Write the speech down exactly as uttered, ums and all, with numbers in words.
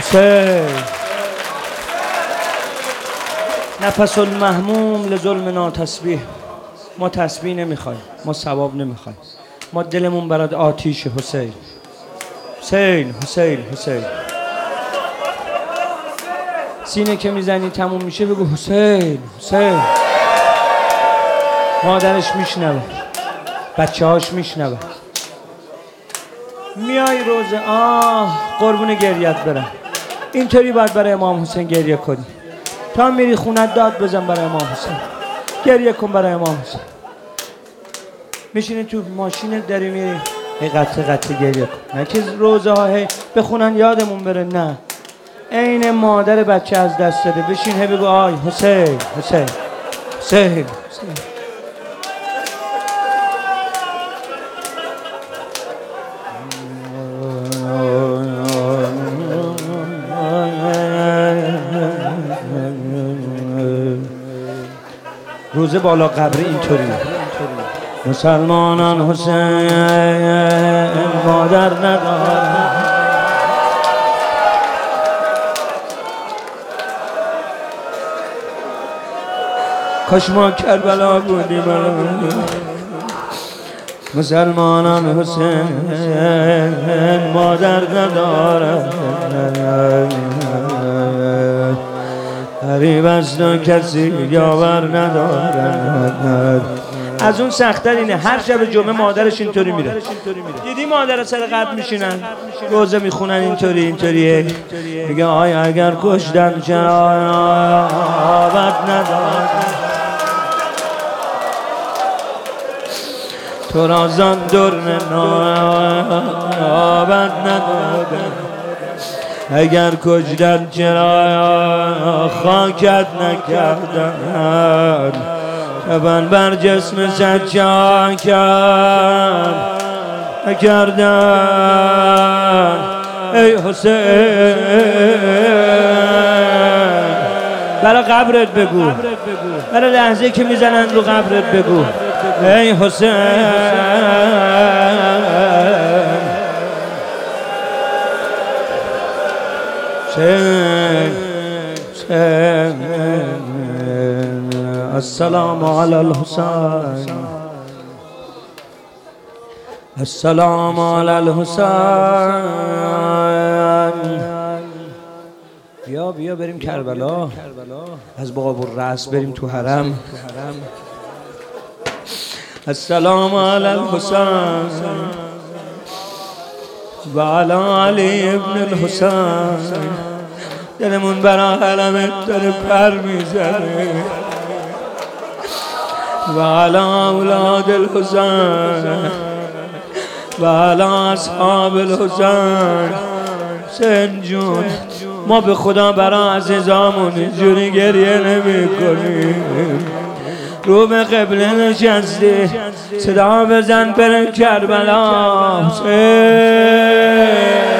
حسین. نفس المحموم لظلمنا تسبیح. ما تسبیح نمیخوایم، ما ثواب نمیخوایم، ما دلمون برات آتیش. حسین حسین حسین حسین. سینه که میزنی تموم میشه بگو حسین حسین. مادرش میشنوه، بچه هاش میشنوه. میای روزه آه قربون گریت برم. اینطوری باید برای امام حسین گریه کنی. تا میری خونت داد بزن برای امام حسین، گریه کن برای امام حسین. میشینی تو ماشین داری میری هی قطع قطع گریه کن. نه که روزه ها هی بخونن یادمون بره، نه. عین مادر بچه از دست داده بشین هی بگو آی حسین حسین حسین حسین. روزه بالا قبر اینطوری مسلمانان حسین مادر ندارن. کاش ما کربلا بودیم. مسلمانان حسین مادر ندارن. غریب است و کسی یاور ندارد. از اون سخت‌تر اینه هر شب جمعه مادرش اینطوری میره. دیدی مادر سر قبر میشینن روزه میخونن اینطوری اینطوریه میگه آی اگر کشتن چرا آبد ندارد. تو را زان درن آبد ندارد. اگر کشتن چرا خاکت نکردن. کفن بر جسم سجاد نکردن. ای حسین برای قبرت بگو، برای لحظه که میزنن رو قبرت بگو ای حسین. السلام علی الحسین، السلام علی الحسین. بیا بیا بریم کربلا، از باب الرأس بریم تو حرم. السلام علی الحسین و علی علی ابن الحسین. دلمون برا حرمت داره پر میزنه. و علی اولاد الحسین و علی اصحاب الحسین. حسین جون ما به خدا برا عزیزامون اینجوری گریه نمی کنیم. رو به قبله نشستی صدا بزن بره کربلا. حسین